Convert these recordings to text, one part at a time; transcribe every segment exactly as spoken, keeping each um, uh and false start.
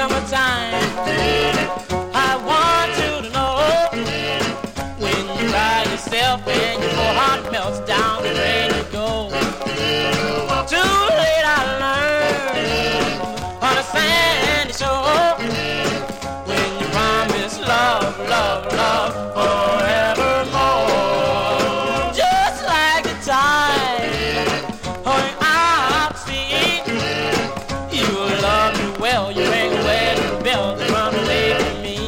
come a time I want you to know when you cry yourself and your heart melts down the rain you go. Too late I learned on a sandy shore when you promise love, love, love forevermore. Just like the tide going out to sea, you love me well, you ain't wedding bells and run away from me.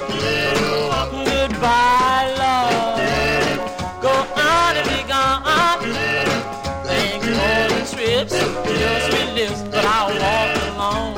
Goodbye, love, go on and be gone. Thanks for the trips, your sweet lips, but I'll walk alone.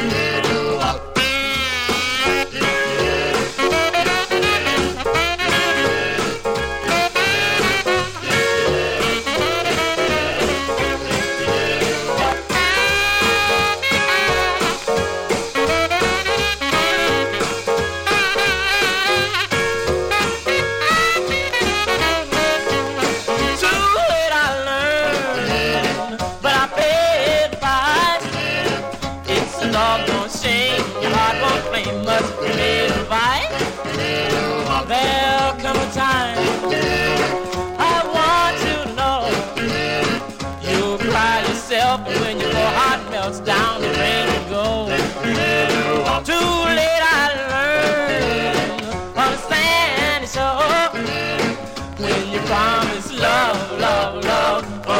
There'll come a time I want you to know you'll cry yourself when your heart melts down the rain you go. Too late I learned on the sandy shore when you promise love, love, love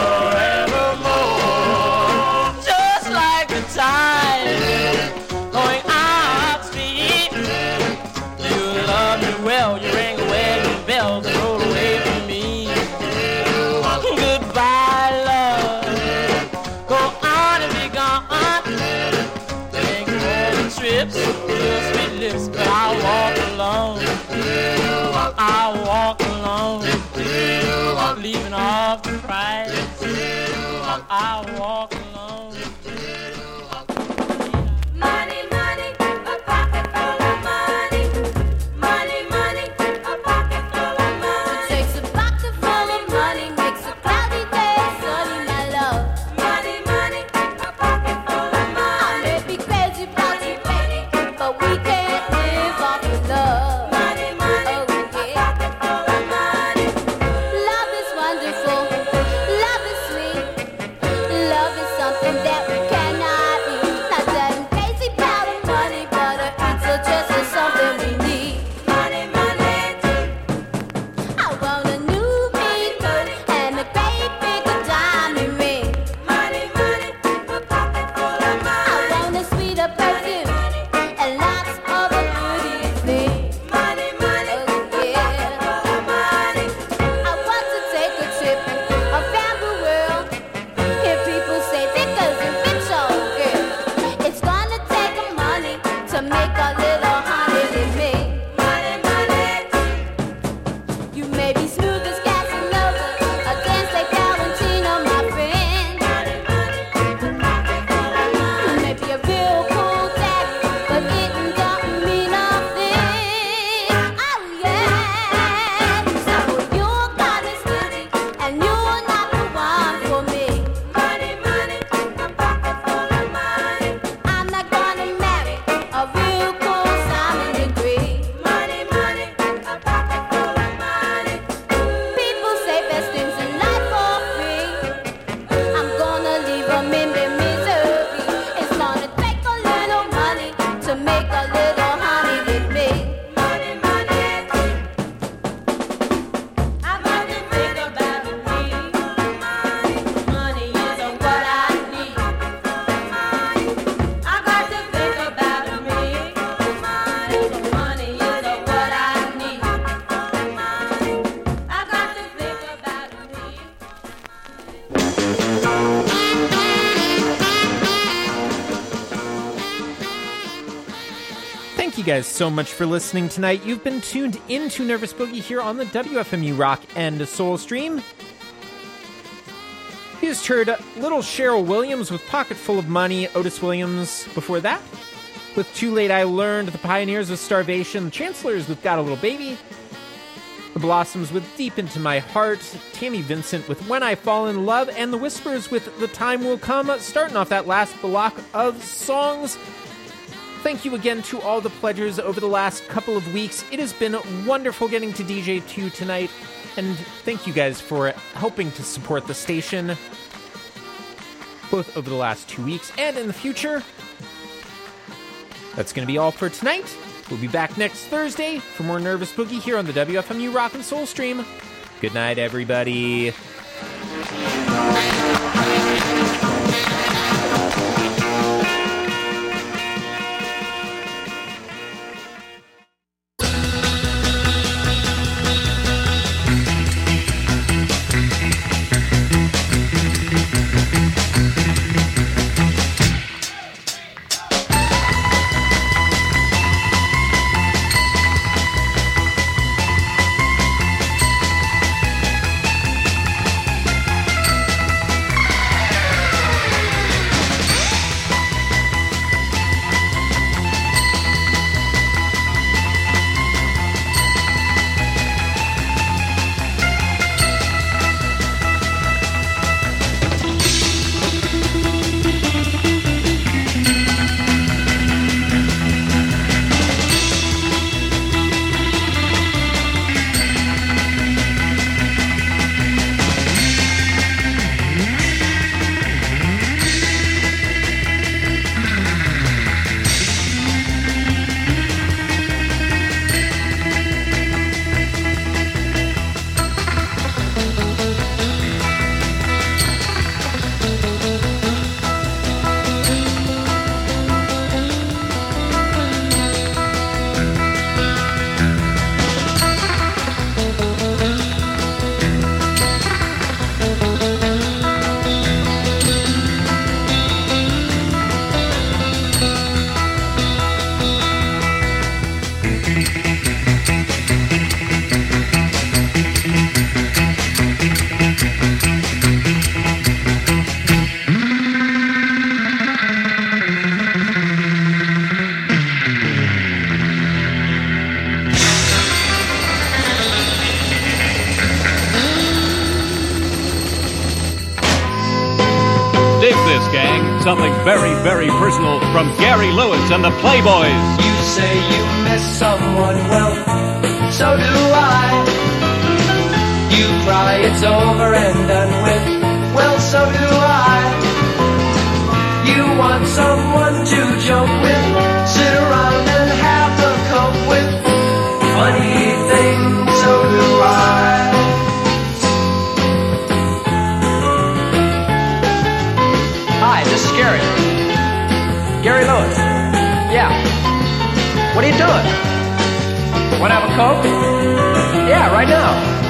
forevermore. Just like the tide going out to sea, you love me well, you ring a wedding bell and roll away from me. Goodbye, love, go on and be gone. Thank you for the trips, your sweet lips, but I'll walk alone. I'll walk alone, leaving off the price. I'll walk alone. Money, money, a pocket full of money. Money, money, a pocket full of money. Takes a pocket full of money, makes a cloudy day sunny, my love. Money, money, a pocket full of money. I may be crazy about you, baby, but we can't live off of love. Money, money, oh, yeah. A pocket full of money. Love is wonderful, love is sweet, love is something that we cannot eat. Not that I'm crazy about money, but it's just something we need. Money, money. I want a new beat and a great big diamond ring. Money, money, a pocket full of money. I want a sweeter perfume and lots of a beauty thing. Money, money, oh, yeah. Money. I want to take a trip around the world. Hear people say because it's been so good. It's gonna take money to make a little honey with me. Money, money. You may be smooth as Casanova, a dance like Valentino, my friend. Money, money. You may be a real cool daddy, but it don't mean nothing. Oh yeah. So you're kinda snooty, and you're not the one for me. Money, money, a pocket full of money. I'm not gonna marry a real cool Simon degree. Money, money, a pocket full of money. People say best things in life are free. I'm gonna leave 'em in their misery. It's gonna take a little money to make a little honey with me. Money, money. I got to think about me. Money is what I need. I got to think about me. Money is what I need. I got to think about me. Thank you guys so much for listening tonight. You've been tuned into Nervous Boogie here on the W F M U Rock and Soul Stream. You just heard Little Cheryl Williams with Pocket Full of Money, Otis Williams before that. With Too Late I Learned, The Pioneers with Starvation, The Chancellors with Got a Little Baby, The Blossoms with Deep Into My Heart, Tammy Vincent with When I Fall in Love, and The Whispers with The Time Will Come. Starting off that last block of songs, Thank you again to all the pledgers over the last couple of weeks. It has been wonderful getting to D J two tonight, and thank you guys for helping to support the station, both over the last two weeks and in the future. That's going to be all for tonight. We'll be back next Thursday for more Nervous Boogie here on the W F M U Rock and Soul Stream. Good night, everybody. Something very, very personal from Gary Lewis and the Playboys. You say you miss someone, well, so do I. You cry it's over and done with, well, so do I. You want someone to joke with, sit around and have a cope with, funny things, so do I. Hi, this is Gary. Gary Lewis. Yeah. What are you doing? Want to have a Coke? Yeah, right now.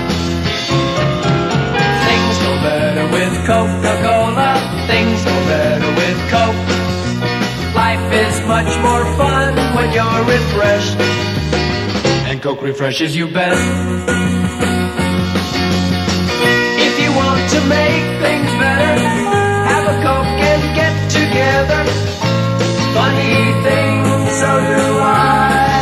Things go better with Coca-Cola. Things go better with Coke. Life is much more fun when you're refreshed. And Coke refreshes you best. If you want to make things better, have a Coke and get together. Funny things, so do I.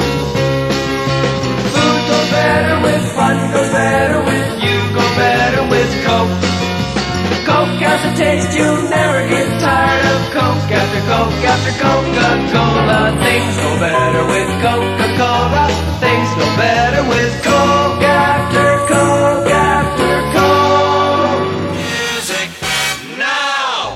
Food goes better with fun, goes better with you, go better with Coke. Coke has a taste you'll never get tired of. Coke after Coke after Coca-Cola. Things go better with Coca-Cola. Things go better with Coke after Coke after Coke. Music now!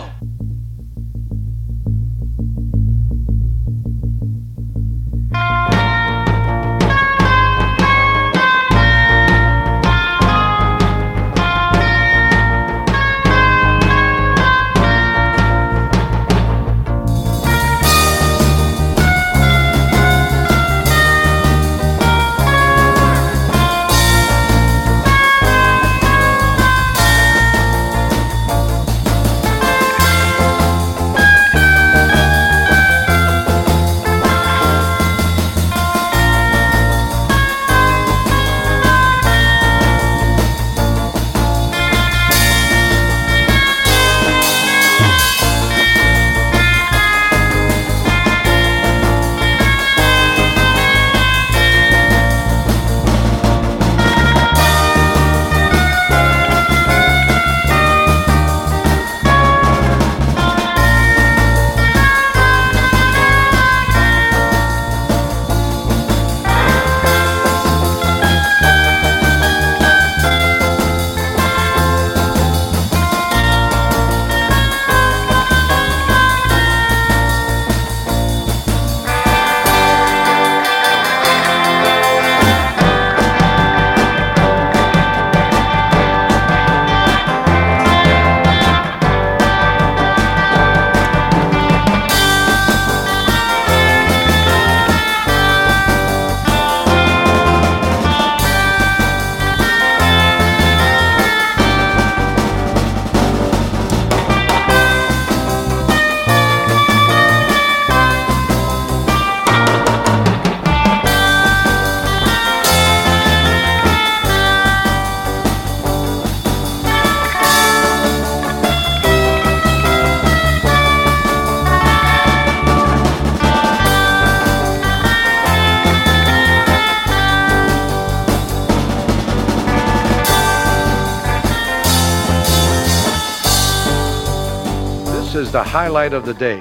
is the highlight of the day.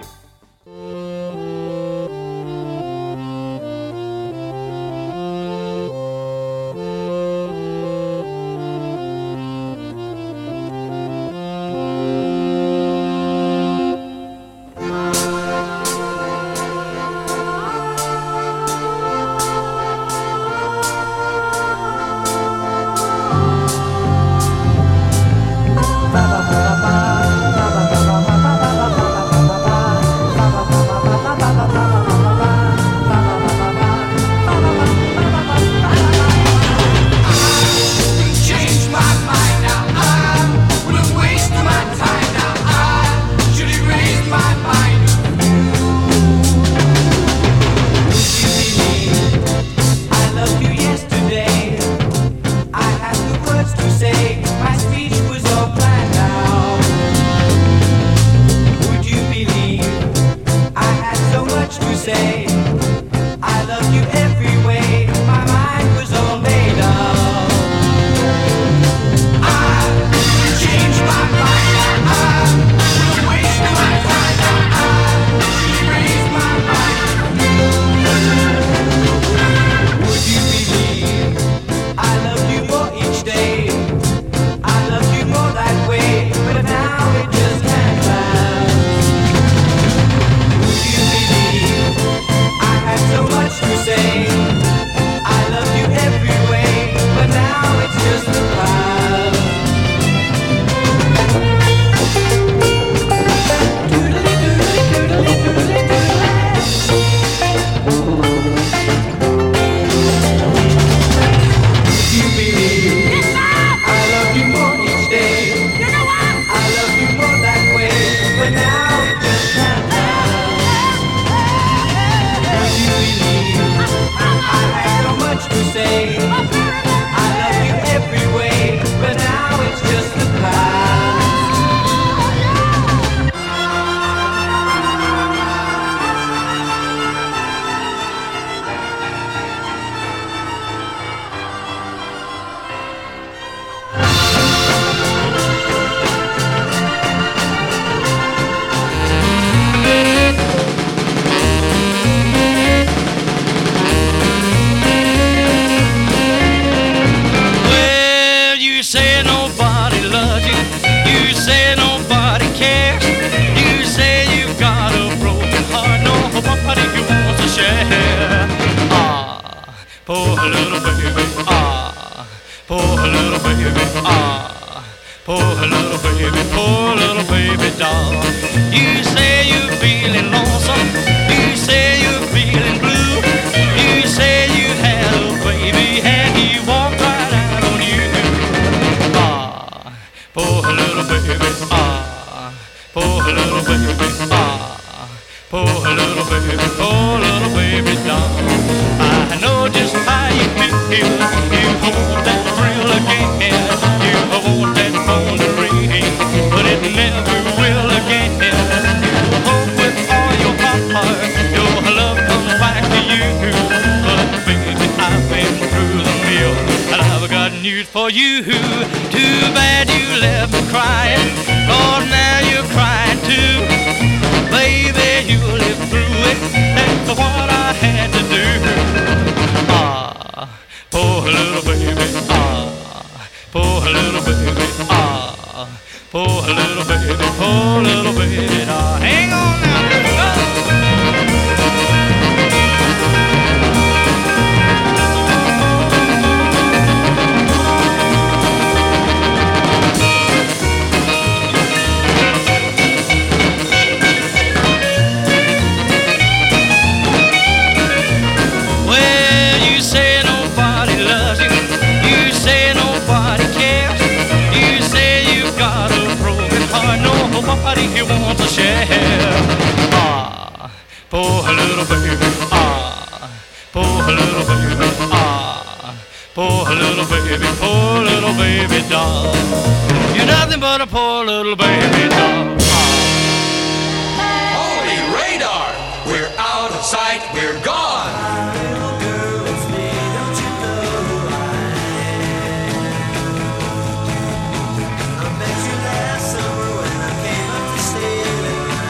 Sailing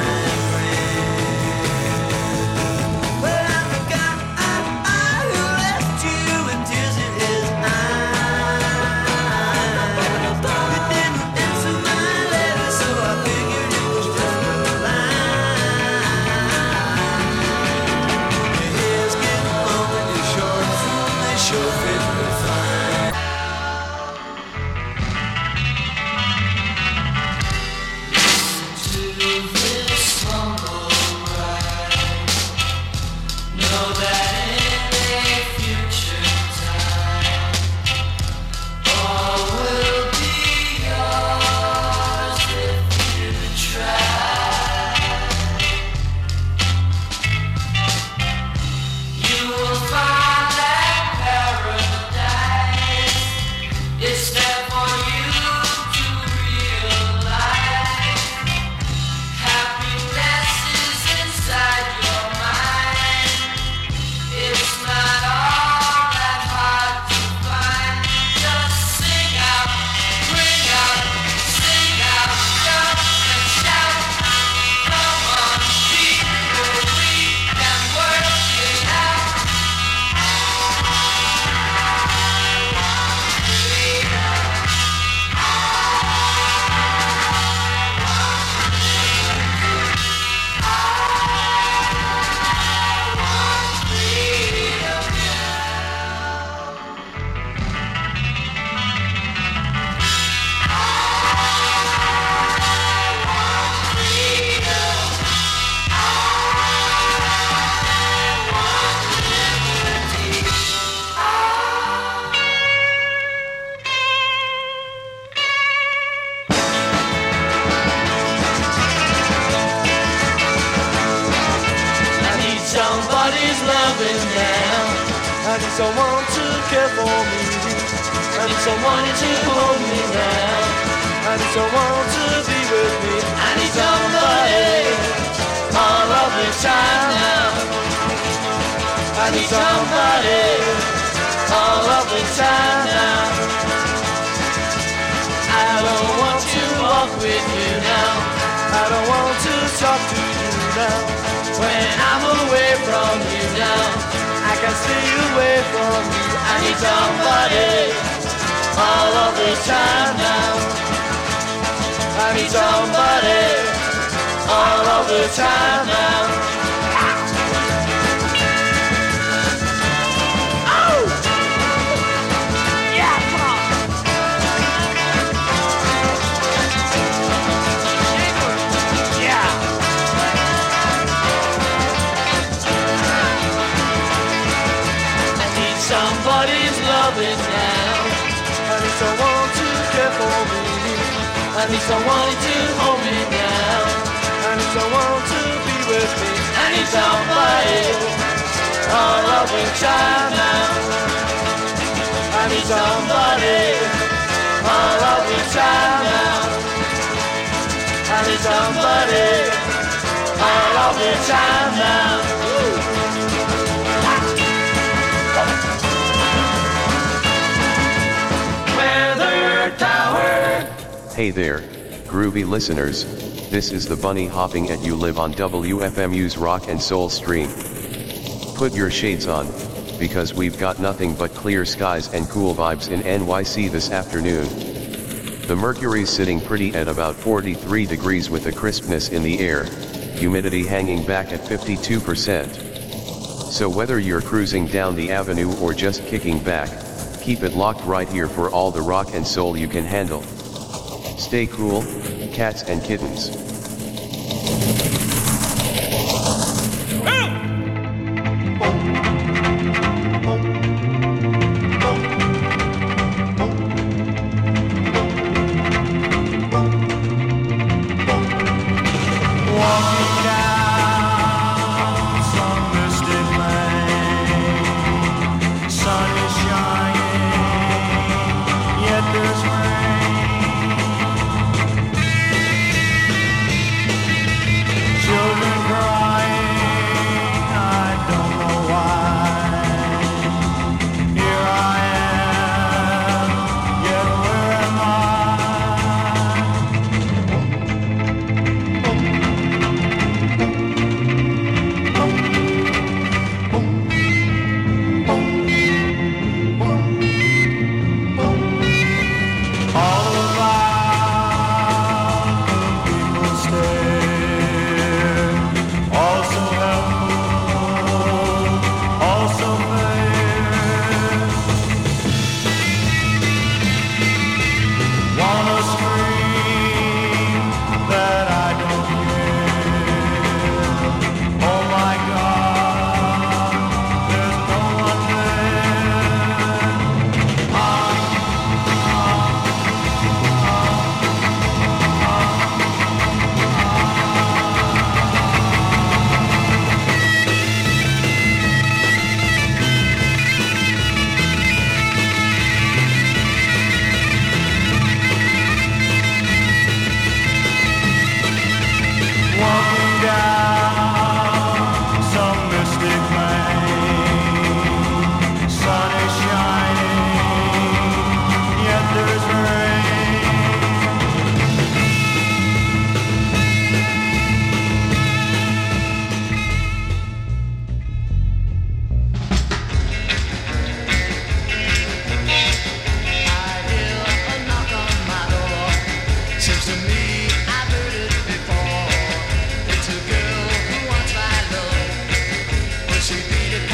I need someone to care for me. I need someone to hold me now. I need someone to be with me. I need somebody all of the time now. I need somebody all of the time now. I don't want to walk with you now. I don't want to talk to you now. When I'm away from you now, I can stay away from you. I need somebody all of the time now. I need somebody all of the time now. Somebody's loving now. I need someone to care for me. I need someone to hold me now. I need someone to be with me. I need somebody all of the time now. I need somebody all of the time now. I need somebody all of the time now. Hey there, groovy listeners, this is the bunny hopping at You Live on W F M U's Rock and Soul stream. Put your shades on, because we've got nothing but clear skies and cool vibes in N Y C this afternoon. The mercury's sitting pretty at about forty-three degrees with a crispness in the air, humidity hanging back at fifty-two percent. So whether you're cruising down the avenue or just kicking back, keep it locked right here for all the rock and soul you can handle. Stay cool, cats and kittens.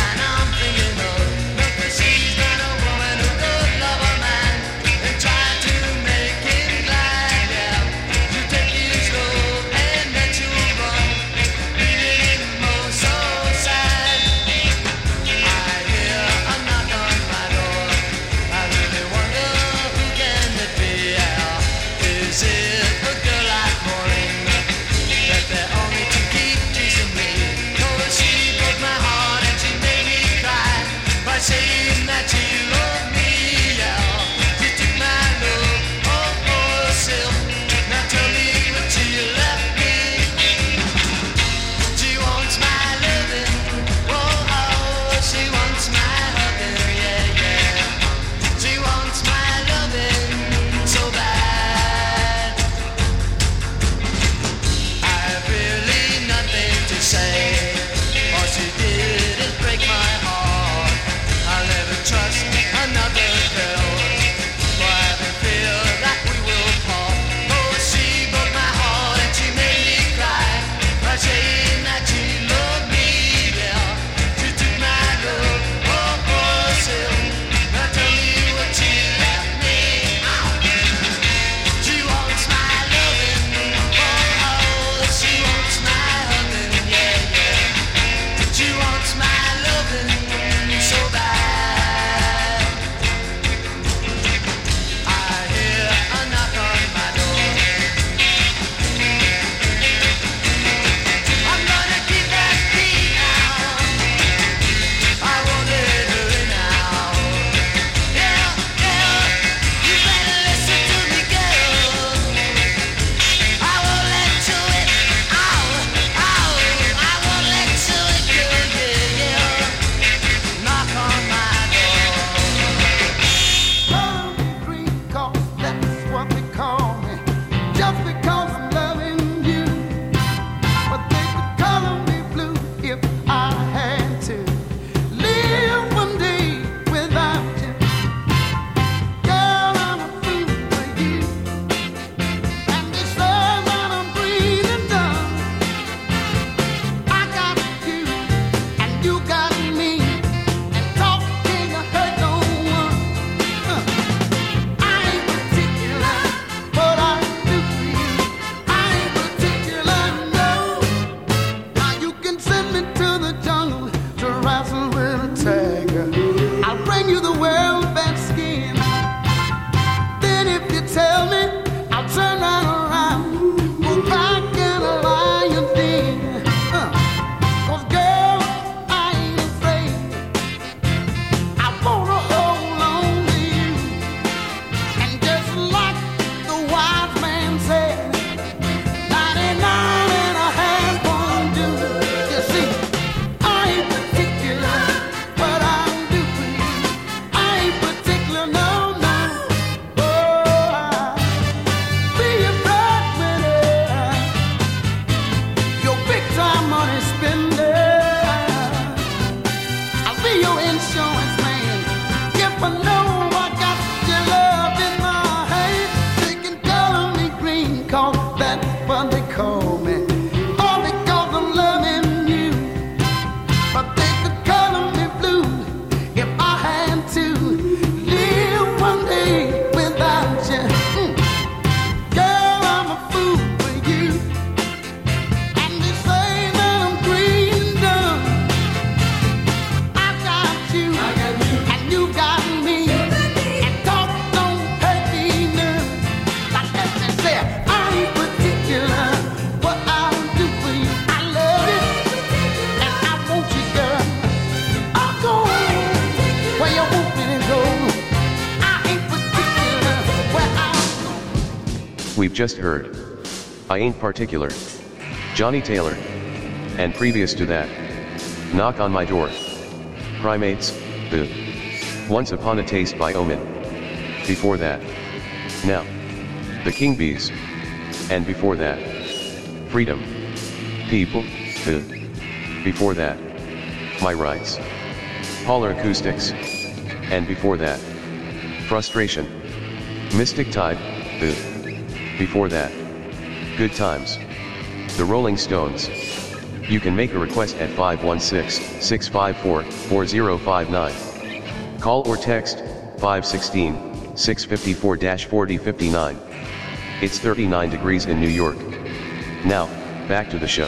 We've just heard I Ain't Particular, Johnny Taylor, and previous to that, Knock on My Door, Primates, The Once Upon a Taste by Omen. Before that, Now, The King Bees, and before that, Freedom, People, The, before that, My Rights, Polar Acoustics, and before that, Frustration, Mystic Tide, The, before that, Good Times, The Rolling Stones, You can make a request at five one six, six five four, four zero five nine. Call or text five one six, six five four, four zero five nine. It's thirty-nine degrees in New York. Now, back to the show.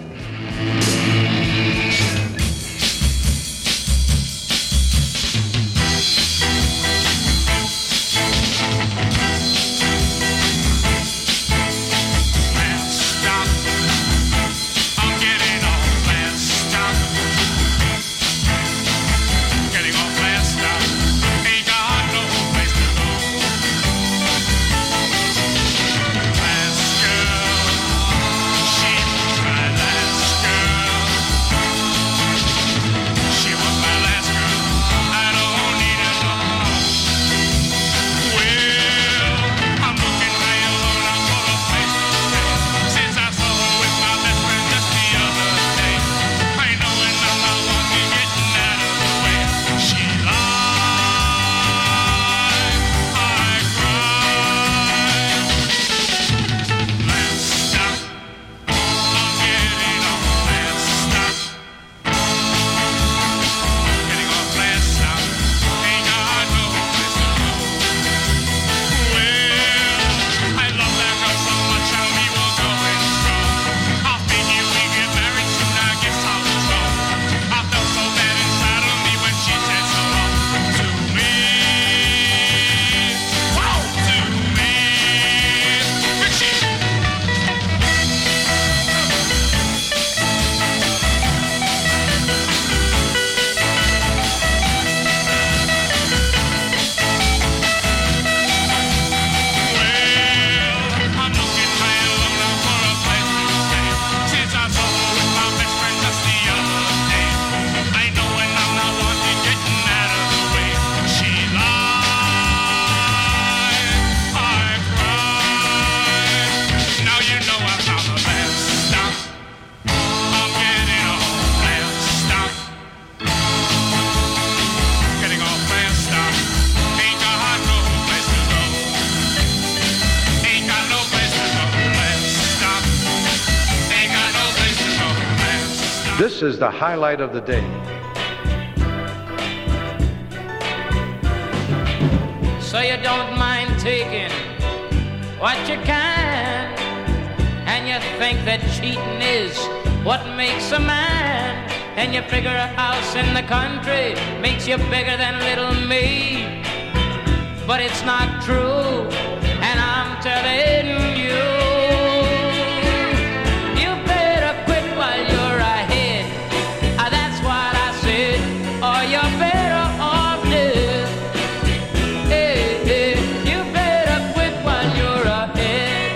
This is the highlight of the day. So you don't mind taking what you can, and you think that cheating is what makes a man, and you figure a house in the country makes you bigger than little me. But it's not true, and I'm telling you, you better quit while you're ahead. Ah, that's what I said, or you're better off dead. Hey, hey, you better quit while you're ahead.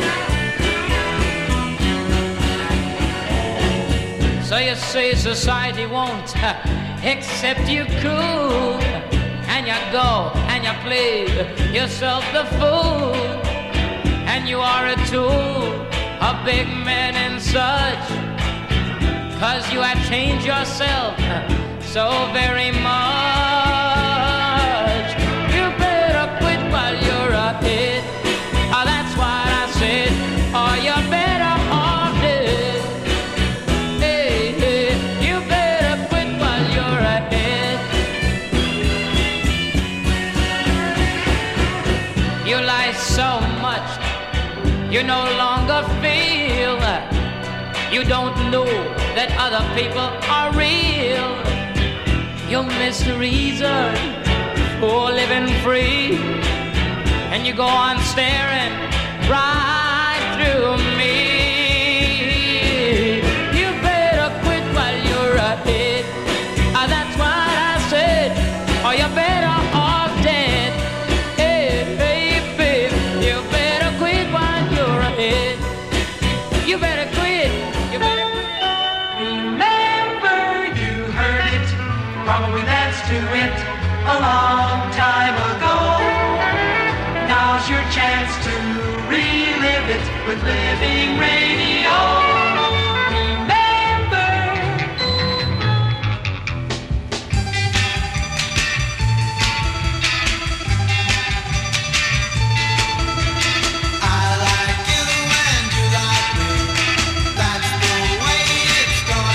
So you say society won't accept you cool, and you go and you play yourself the fool, and you are a tool, a big man and such, 'cause you have changed yourself so very much. You better quit while you're ahead. Oh, that's what I said, or you're better off dead. Hey, hey, you better quit while you're ahead. You lie so much, you no longer feel. You don't know that other people are real. You miss the reason for living free, and you go on staring right through me. You better quit while you're ahead. Ah, that's what I said, or you better off dead. Hey, hey, babe, you better quit while you're ahead. You better quit. You better quit. Remember, you heard it. Probably that's to it a long time ago. Now's your chance to relive it with Living Radio. Remember. I like you and you like me. That's the way it's gonna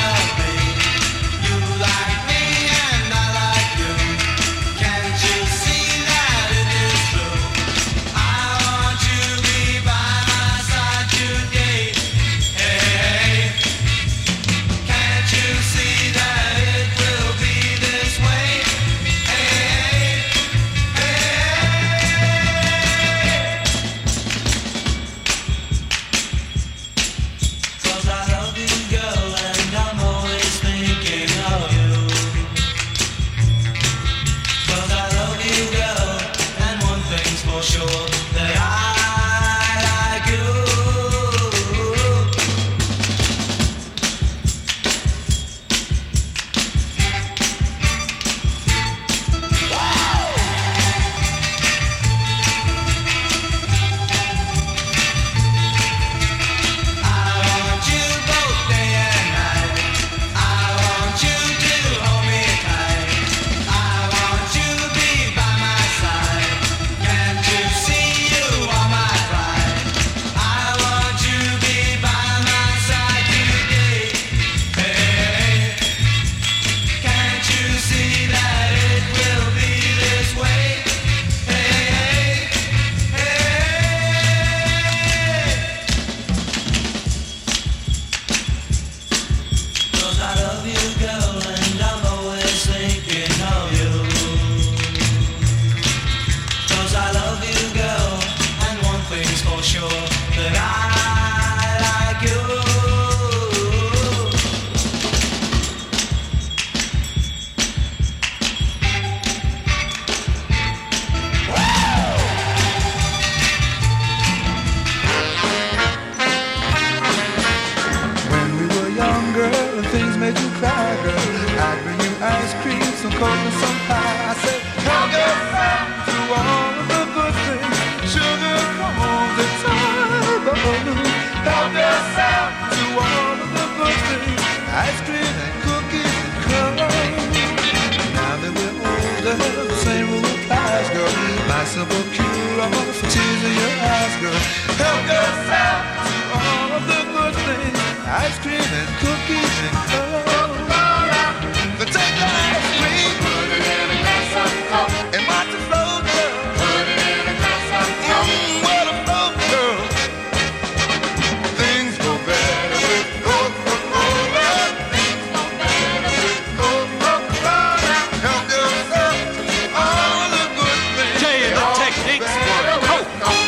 me some pie. I said, help yourself to all of the good things. Sugar cones and time balloon. Help yourself to all of the good things. Ice cream and cookies and crumbs. Now that we're older, the same rule applies, girl. My simple cure all for tears in your eyes, girl. Help yourself to all of the good things. Ice cream and cookies and crumbs. So take the ice cream, put it in a glass of Coke, and watch it flow, girl. Put it in a glass of Coke, mm, what a flow, girl. Things go better with Coca-Cola. Things go better with Coca-Cola. Help yourself to all the good things. J and the Techniques for Coke.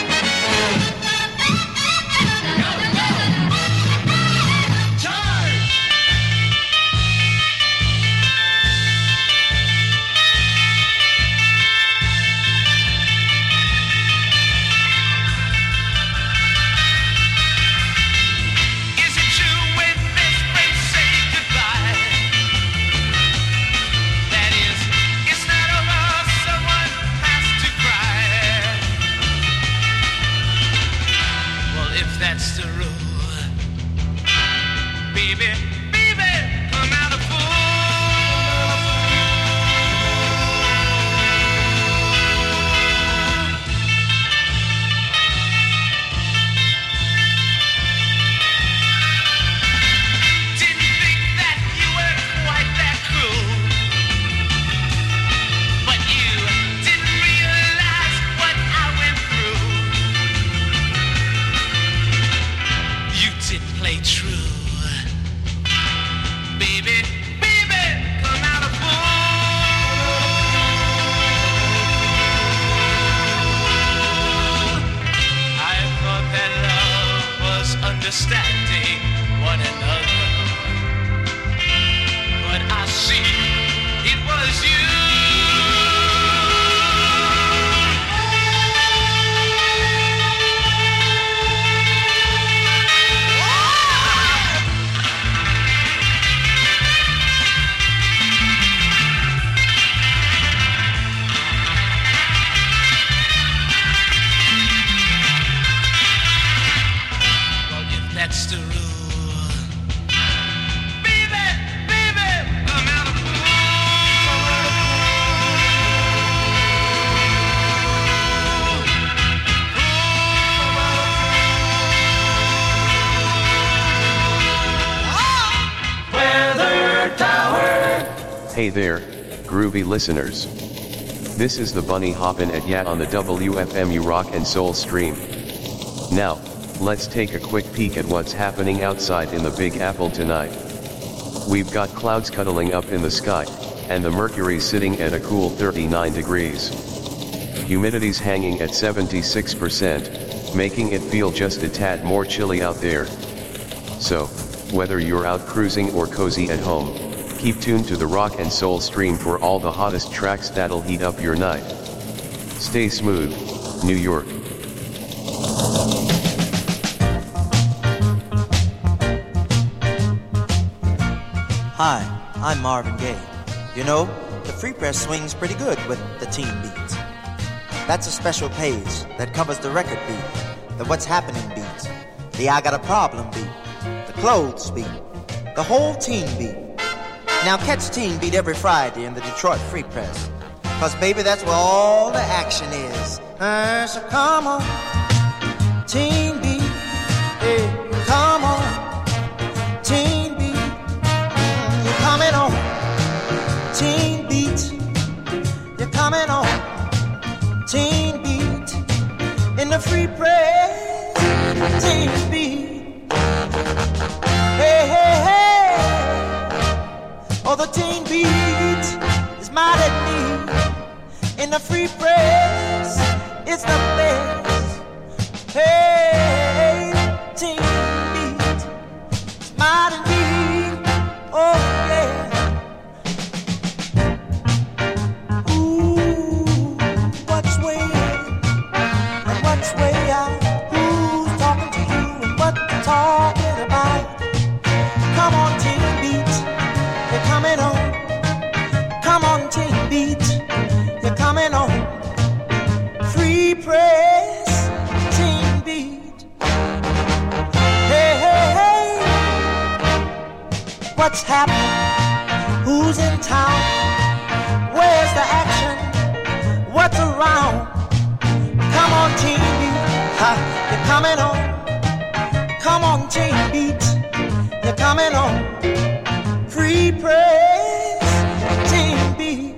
Is it true when best friends say goodbye? That is, it's not over, someone has to cry. Well, if that's the rule, baby, baby, come out a fool. Didn't think that you were quite that cruel, but you didn't realize what I went through. You did play true, baby, baby, come out a fool. I thought that love was understanding one another, but I see it was you. Well, if that's the rule, baby, baby, I'm out of fool. Weather Tower. Hey there, groovy listeners. This is the Bunny Hoppin' at Yat on the W F M U Rock and Soul stream. Now, let's take a quick peek at what's happening outside in the Big Apple tonight. We've got clouds cuddling up in the sky, and the mercury's sitting at a cool thirty-nine degrees. Humidity's hanging at seventy-six percent, making it feel just a tad more chilly out there. So, whether you're out cruising or cozy at home, keep tuned to the Rock and Soul stream for all the hottest tracks that'll heat up your night. Stay smooth, New York. Hi, I'm Marvin Gaye. You know, the Free Press swings pretty good with the teen beats. That's a special page that covers the record beat, the What's Happening beats, the I Got a Problem beat, the Clothes beat, the whole teen beat. Now catch Teen Beat every Friday in the Detroit Free Press, cause baby, that's where all the action is. Uh, so come on, Teen Beat, hey, come on, Teen Beat, mm, you're coming on, Teen Beat, you're coming on, Teen Beat, in the Free Press, Teen Beat, hey, hey, hey. Oh, the teen beat is mad at me. In the Free Press, it's the best. Hey, teen beat is mad at me. Oh, yeah. Ooh, what's way in and what's way out? Who's talking to you and what they're talking about? Come on, teen beat. You're coming on, come on, teen What's happening? Who's in town? Where's the action? What's around? Come on, Team Beat, ha, you're coming on. Come on, Team Beat, you're coming on. Free praise, Team Beat.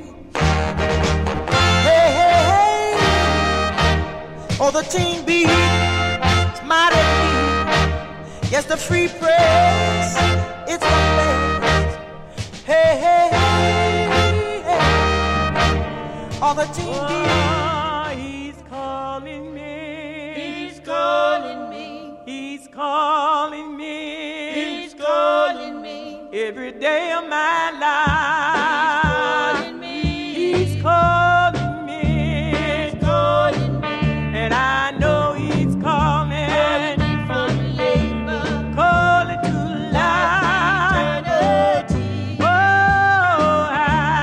Hey, hey, hey. Oh, the Team Beat is mighty beat. Yes, the free praise, it's the best. Hey, hey, hey, hey. Oh, the Team Beat. He's calling me. He's calling me. He's calling me. He's calling me. Every day of my life. He's calling me. He's calling me. He's calling me. And I know he's calling. Calling me from labor. Calling to life. Eternity. Oh, I.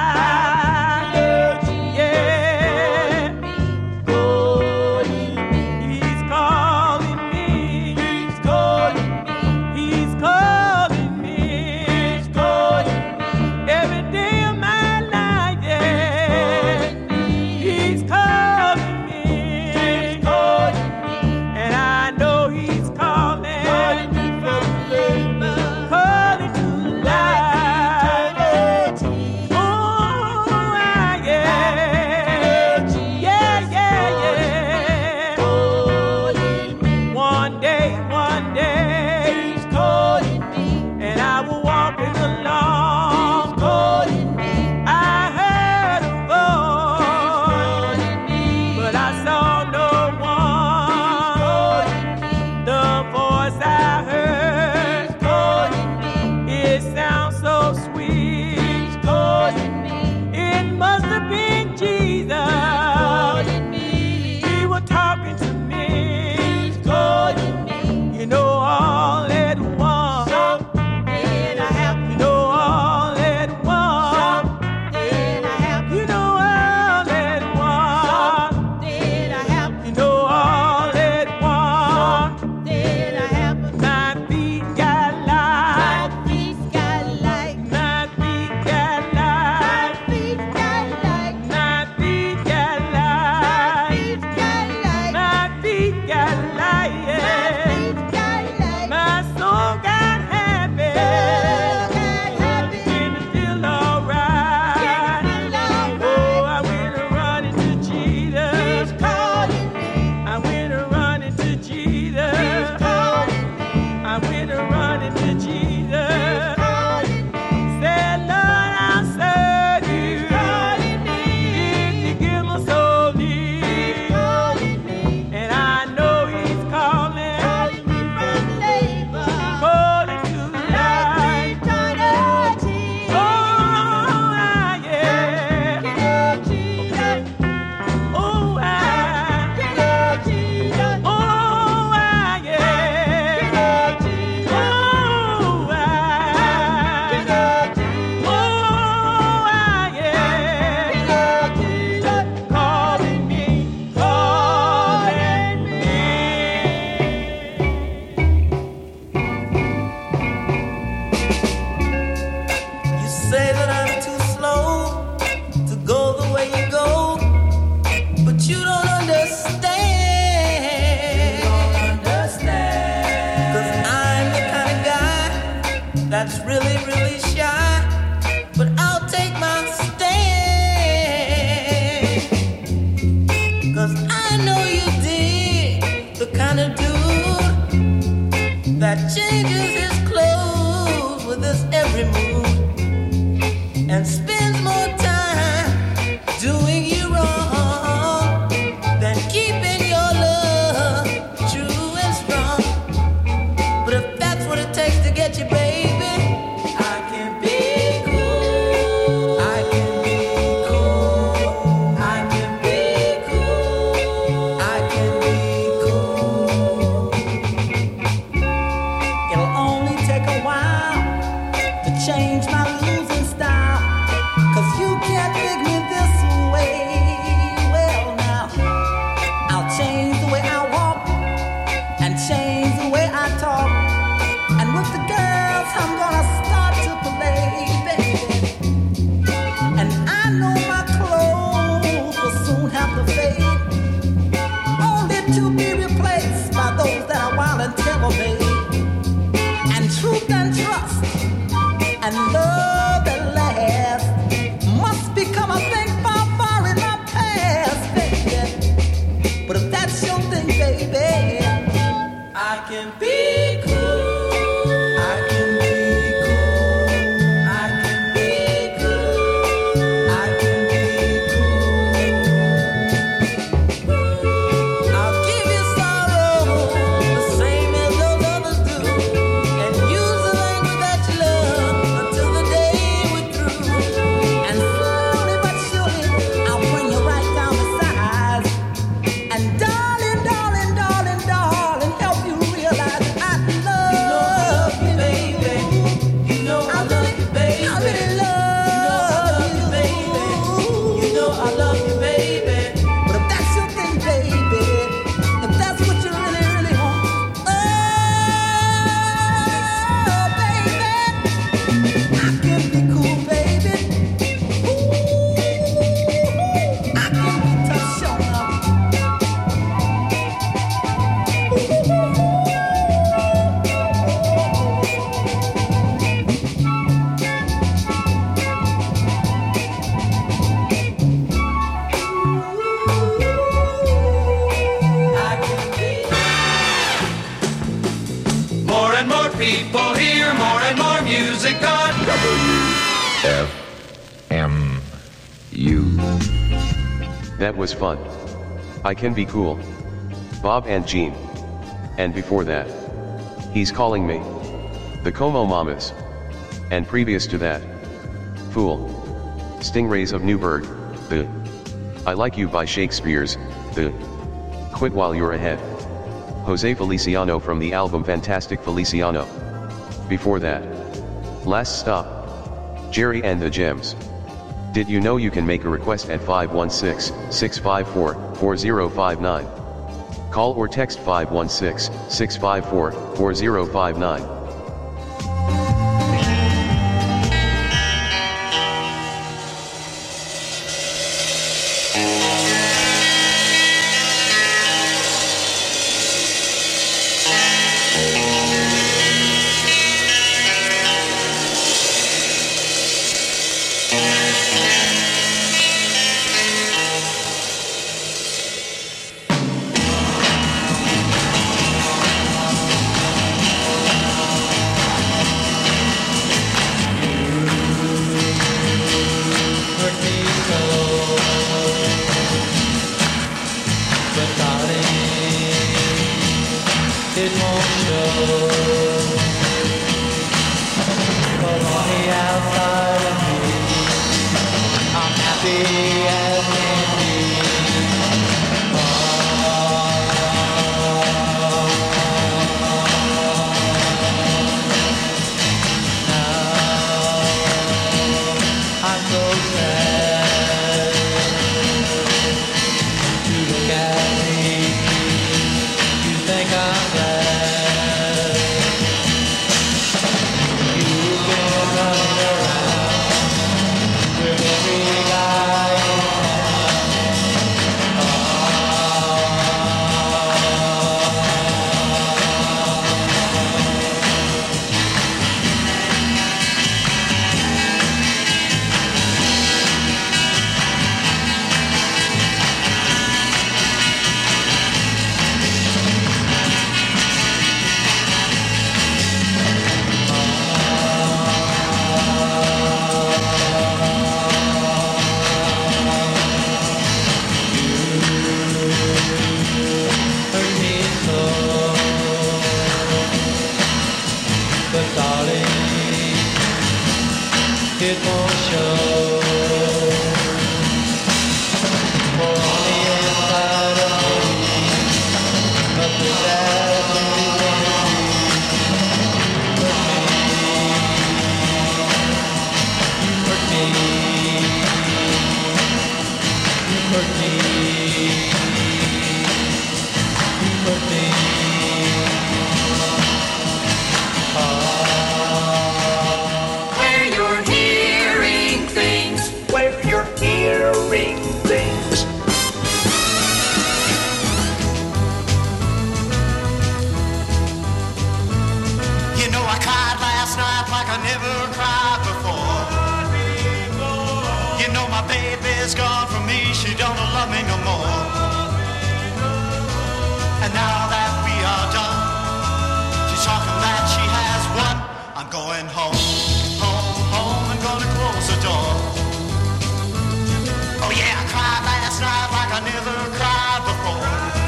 Yeah. Calling me. He's calling me. He's calling me. He's calling me. He's calling me. Every day of my life, yeah. He's calling me. He's calling me. And I know he's calling. Calling me from labor. Calling to life. Oh, yeah. Yeah, yeah, yeah. Calling me. One day, one day. He's calling me. And I will walk in the lawn. Calling me. I heard a voice. But I saw no one. The voice I heard. It sounds so sweet. It must have been Jesus. He was talking to me. You know all at once. You know all at once. You know all at once. You know all at once. My feet got light. My feet got light. My feet got light. My feet got light. My feet got light. Yeah. My soul got happy. Begin to feel alright. Oh, I went a running to Jesus. I went a running to Jesus. I went a running to Jesus. Said, Lord, I'll serve you. If you give my soul leave. And I know he's calling. Calling to life. Oh, yeah. Oh, I. Oh, I, yeah. Oh, I. Oh, I, yeah. Calling me, calling me. You say that I'm too slow to go the way you go, but you don't understand. Cause I'm the kind of guy that's really, really shy, but I'll take my stand. Cause I know you dig the kind of dude that changes his clothes with his every move and spends more time doing you wrong than keeping your love true and strong. But if that's what it takes to get you, baby, I can be cool. I can be cool. I can know I love you, baby. But if that's your thing, baby, if that's what you really, really want, oh, baby, I can be cool, baby. Ooh, I can be tough, sure enough. More and more people hear more and more music on W F M U. That was fun. I can be cool. Bob and Jean. And before that, he's calling me. The Como Mamas. And previous to that, Fool. Stingrays of Newburgh, the I Like You by Shakespeare's, the Quit While You're Ahead. Jose Feliciano from the album Fantastic Feliciano. Before that, Last Stop, Jerry and the Gems. Did you know you can make a request at five one six, six five four, four zero five nine? Call or text five one six, six five four, four zero five nine. where you're hearing things, where you're hearing things. You know I cried last night like I never cried before. You know my baby's gone from me, she don't love me no more. And now that we are done, she's talking that she has won. I'm going home, home, home, and gonna close the door. Oh yeah, I cried last night like I never cried before.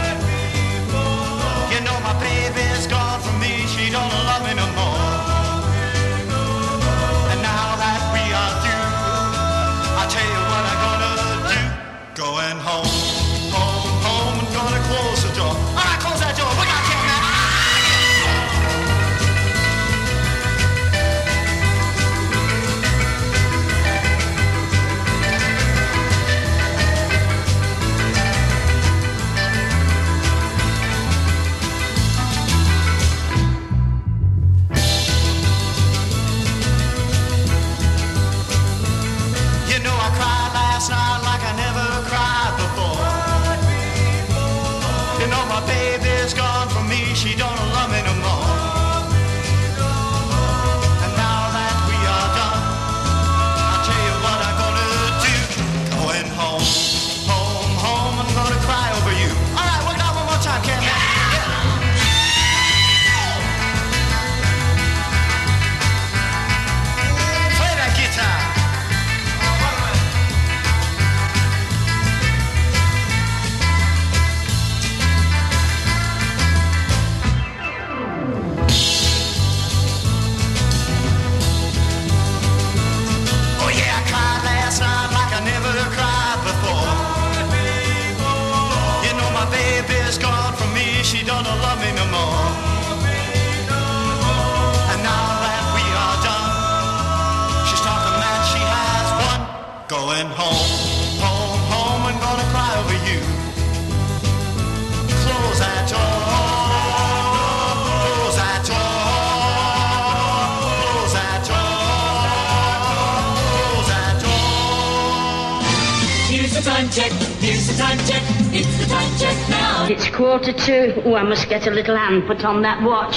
You know my baby's gone from me, she don't love me no more. And now that we are through, I'll tell you what I'm gonna do. Going home, home, home, and gonna close the door. All right, close that door. We gotta kick that. she don't love me no more. And now that we are done, she's talking that she has one. Going home, home, home, and gonna cry over you. Close that door, close that door, close that door, close that door. Here's the time check, here's the time check, it's the time check now. It's quarter to. Oh, I must get a little hand put on that watch.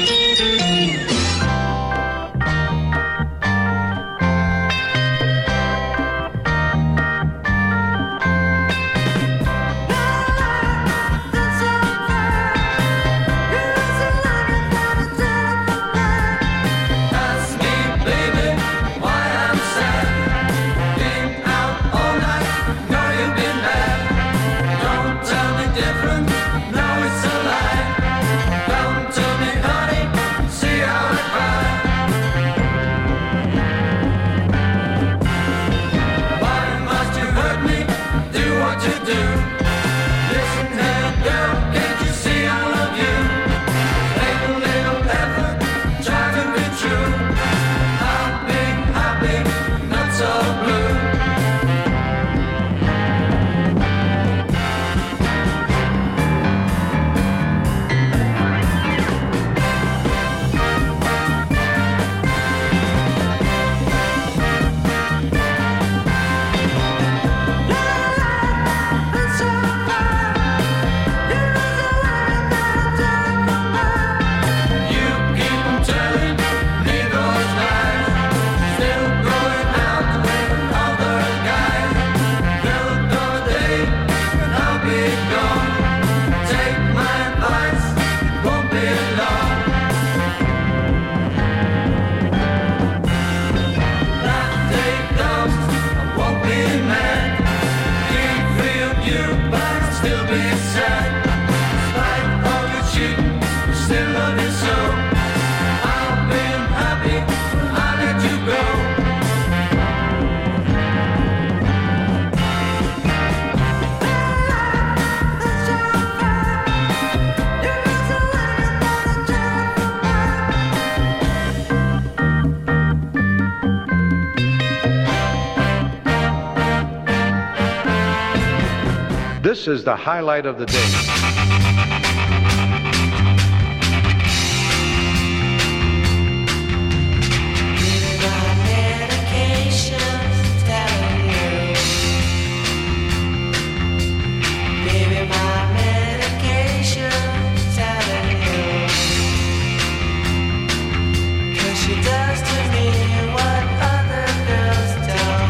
This is the highlight of the day.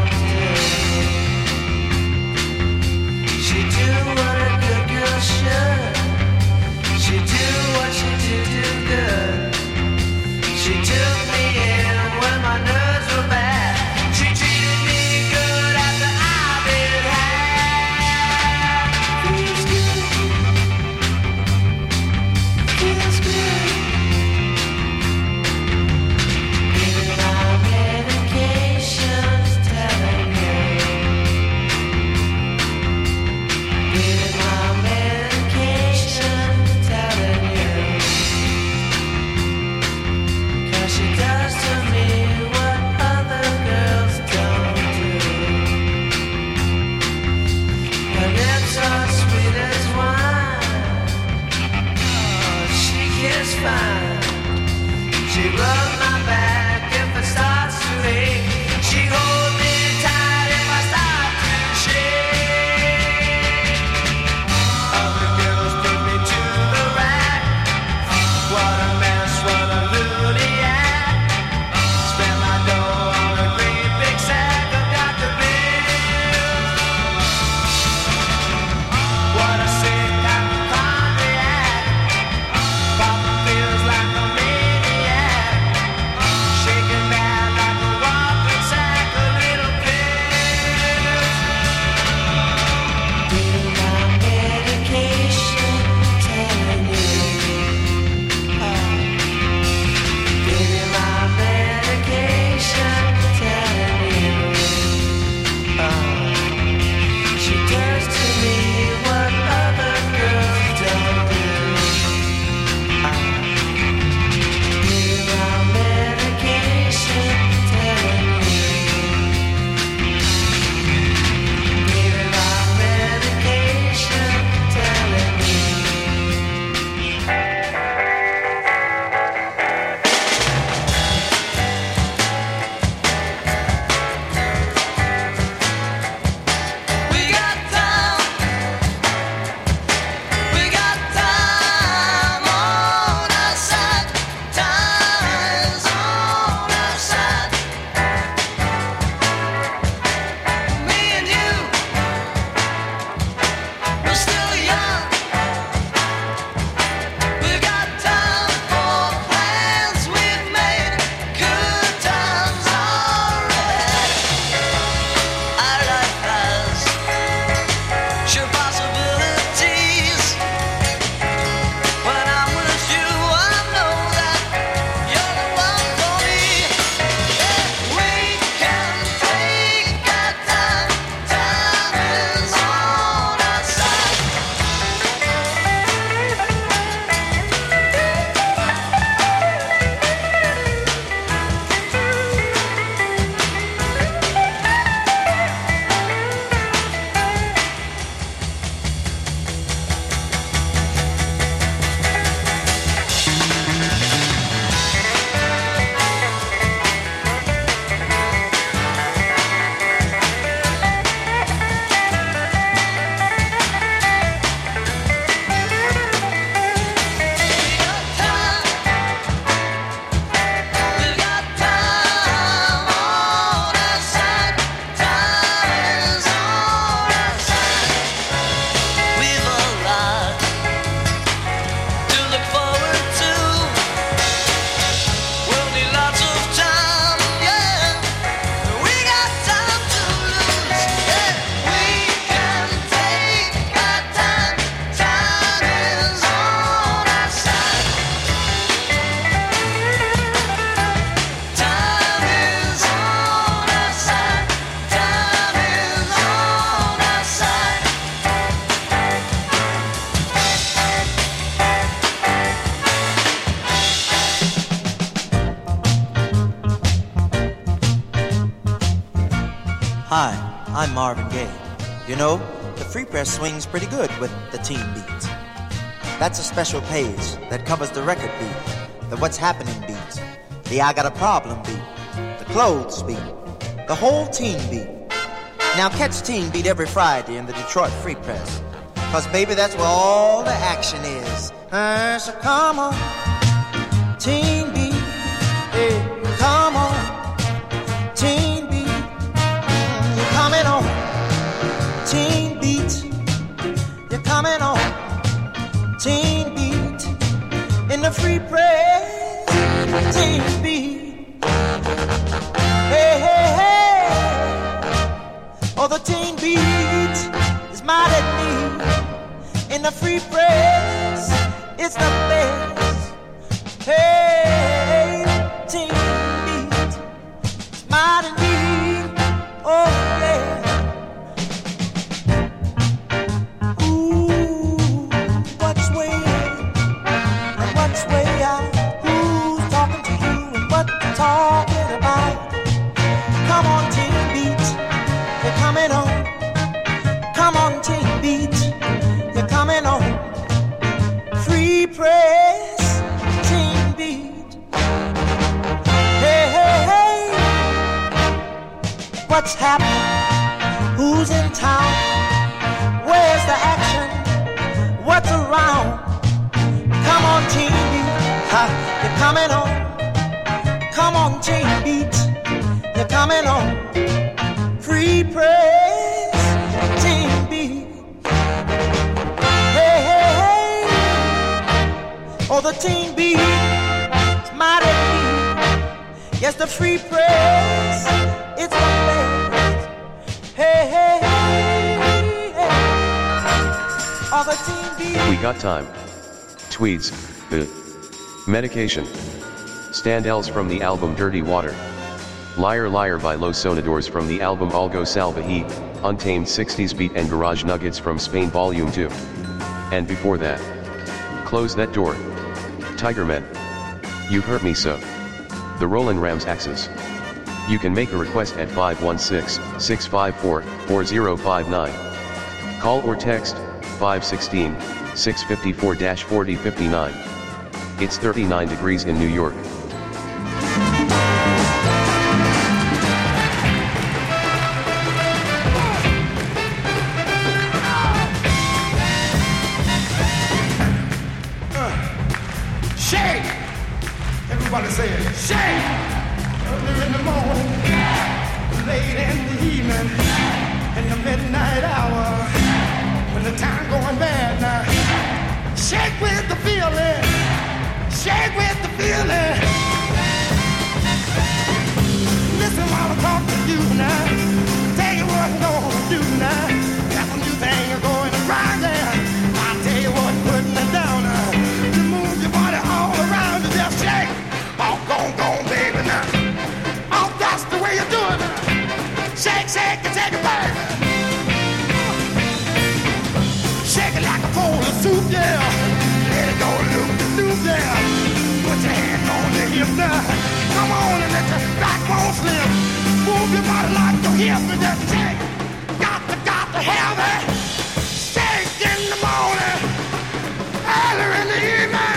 She do what a good girl should. I'm Marvin Gaye. You know, the Free Press swings pretty good with the teen beat. That's a special page that covers the record beat, the what's happening beat, the I got a problem beat, the clothes beat, the whole teen beat. Now catch Teen Beat every Friday in the Detroit Free Press. Cause baby, that's where all the action is. Uh, so come on, Teen Beat, hey, come on, Teen Beat, you're coming on, Teen Beat, you're coming on, Teen Beat, in the Free Press, Teen Beat, hey, hey, hey, oh, the Teen Beat is mad at me, in the Free Press, it's the best, hey, Teen Beat, it's mad at me, oh, yeah. Talking about, come on, Teen Beat, you're coming on. Come on, Teen Beat, you're coming on. Free Press, Teen Beat. Hey, hey, hey, what's happening? Who's in town? Where's the action? What's around? Come on, Teen Beat, ha, you're coming on. Come on, Teen Beat, you're coming on. Free Press, Teen Beat. Hey, hey, hey, oh, the Teen Beat is mighty beat. Yes, the Free Press, it's the best. Hey, hey, hey, hey, oh, the Teen Beat. We got time. Tweeds, the medication. Standells from the album Dirty Water. Liar Liar by Los Sonadores from the album Algo Salvaje, Untamed sixties Beat and Garage Nuggets from Spain Volume two. And before that, Close That Door. Tiger Men. You Hurt Me So. The Roland Rams Axis. You can make a request at five one six, six five four, four zero five nine. Call or text five one six, six five four, four zero five nine. It's thirty-nine degrees in New York. Shake! Everybody say it. Shake! Early in the morning, late in the evening, in the midnight hour, when the time going bad now. Shake with the feeling. Shake with the feeling. Listen while I talk to you now. Tell you what I'm gonna do now. Got some new thing going around there. I'll tell you what, putting it down now. You move your body all around and just shake. Oh, go, go, baby now. Oh, that's the way you do it now. Shake, shake, and take it back. Shake it like a bowl of soup, yeah. Let it go, loop the loop, yeah. Put your hand on the hip now. Come on and let your backbone slip. Move your body like your hip and just shake. Got to, got to have it. Shake in the morning, early in the evening.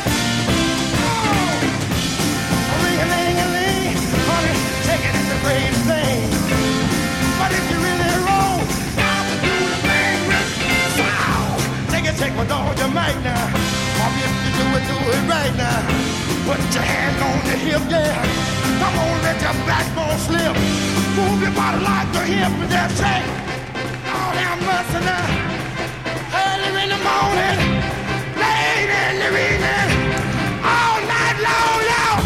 Oh, ring-a-ling-a-ling, honey, shaking is the greatest thing. But if you really roll, now to do the thing with sound. Take it, take with all your might now. Or if you do it, do it right now. Put your hand on the hip, yeah. Come on, let your backbone slip. Move your body like your hip and just shake. All that muscle now. Early in the morning, late in the evening, all night long, y'all.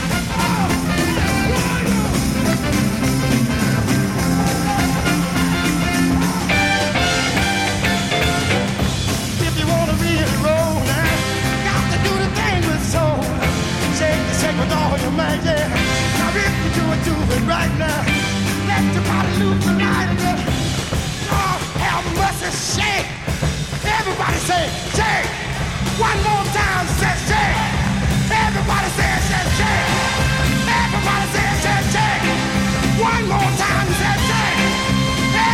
If you wanna really roll now, got to do the thing with soul. Shake the shake with all your might, yeah. Now if you do it, do it right now. Let your body loose tonight and just, oh, have mercy, shake. Everybody say, shake. One more time, say, shake. Everybody say, say, shake. Everybody say, say, shake. One more time, say, shake.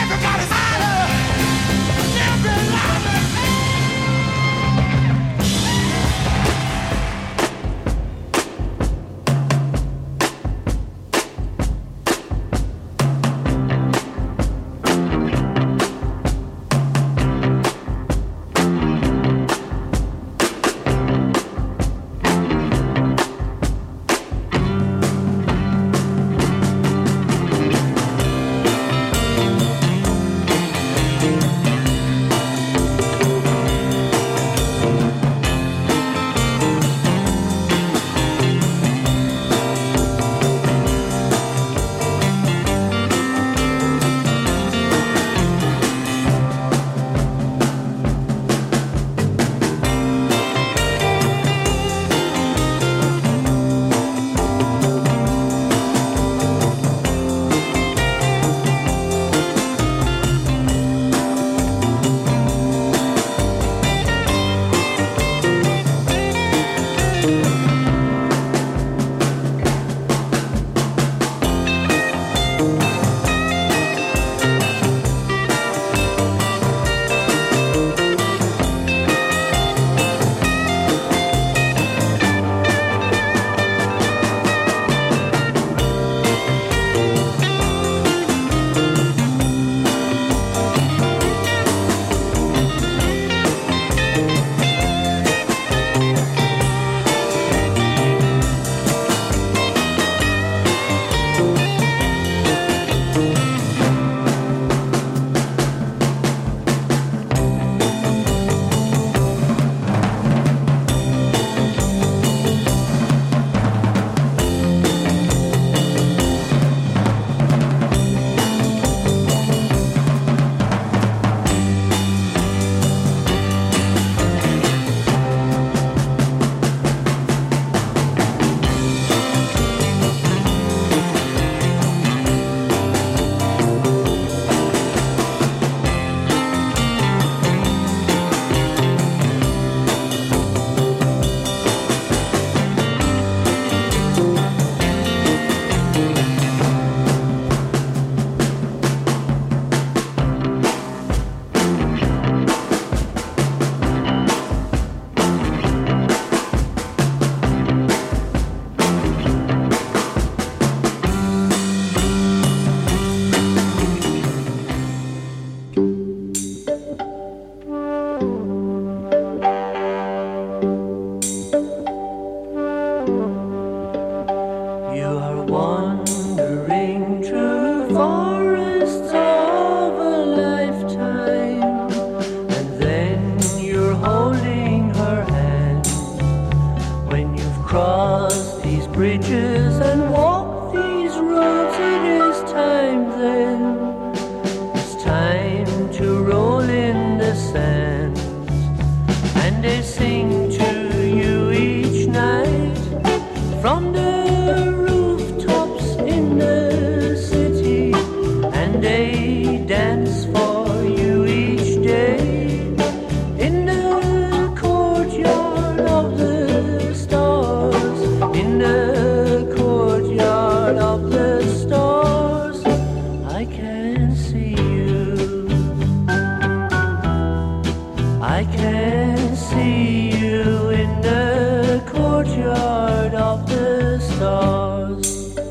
I can see you in the courtyard of the stars,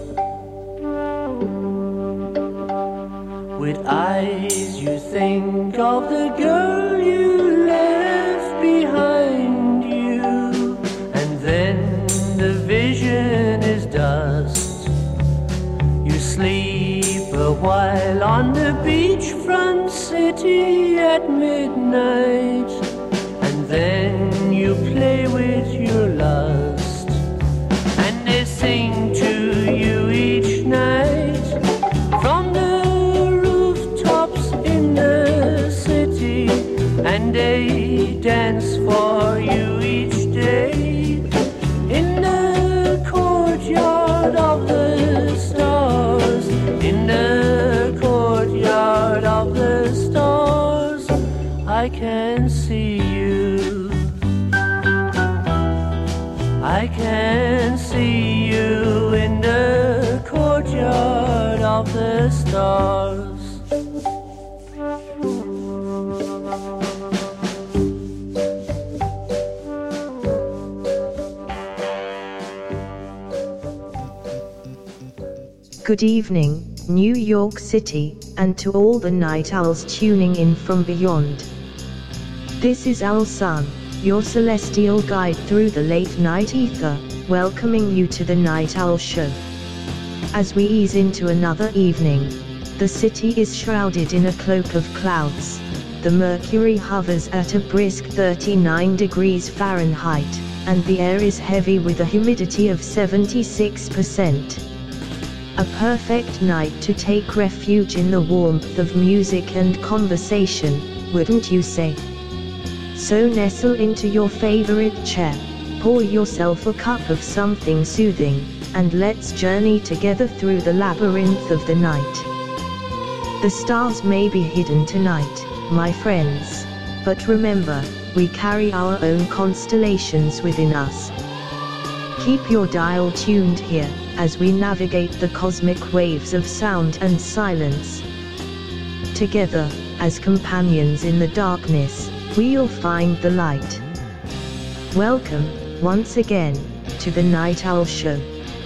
with eyes you think of the girl you left behind you, and then the vision is dust. You sleep a while on the beachfront city at midnight, and then you play with your lust, and they sing to you each night from the rooftops in the city, and they dance for you each day in the courtyard of the stars, in the courtyard of the stars. I can see you, I can see you in the courtyard of the stars. Good evening, New York City, and to all the night owls tuning in from beyond. This is Owl Sun, your celestial guide through the late night ether, welcoming you to the Night Owl Show. As we ease into another evening, the city is shrouded in a cloak of clouds. The mercury hovers at a brisk thirty-nine degrees Fahrenheit, and the air is heavy with a humidity of seventy-six percent. A perfect night to take refuge in the warmth of music and conversation, wouldn't you say? So nestle into your favorite chair, pour yourself a cup of something soothing, and let's journey together through the labyrinth of the night. The stars may be hidden tonight, my friends, but remember, we carry our own constellations within us. Keep your dial tuned here, as we navigate the cosmic waves of sound and silence. Together, as companions in the darkness, we'll find the light. Welcome, once again, to the Night Owl Show.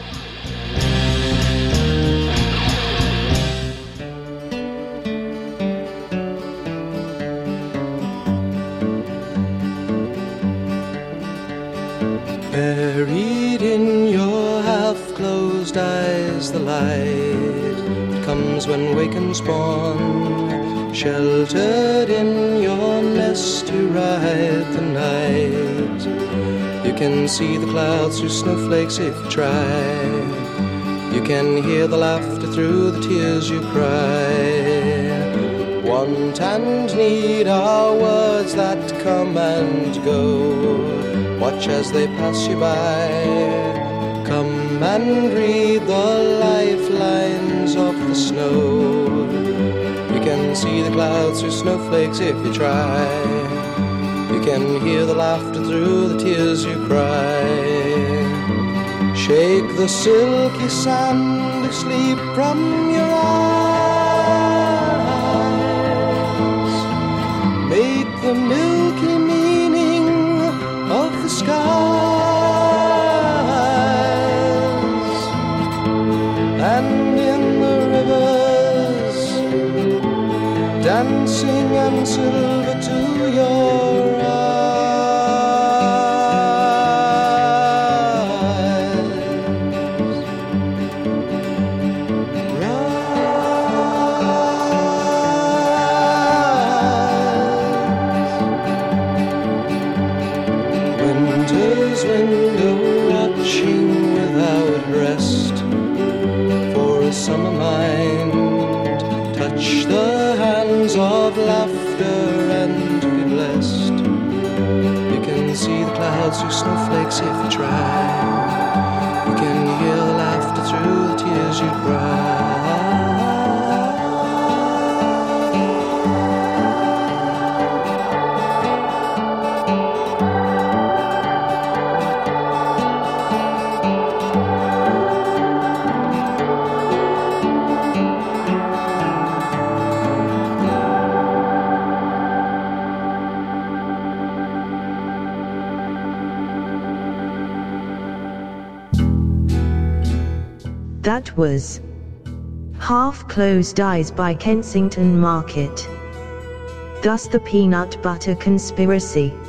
Buried in your half-closed eyes, the light comes when wake and spawn, sheltered in your nest to ride the night. You can see the clouds through snowflakes if you try. You can hear the laughter through the tears you cry. Want and need are words that come and go. Watch as they pass you by. Come and read the lifelines of the snow. You can see the clouds through snowflakes if you try. You can hear the laughter through the tears you cry. Shake the silky sand of sleep from your eyes. Make the milky meaning of the skies, and in the rivers, dancing and silver to your eyes. Rise. Winter's window watching without rest for a summer mind. Touch the hands of laughter and be blessed. You can see the clouds through snowflakes if you try. You can hear the laughter through the tears you cry. That was Half Closed Eyes by Kensington Market. Thus the peanut butter conspiracy.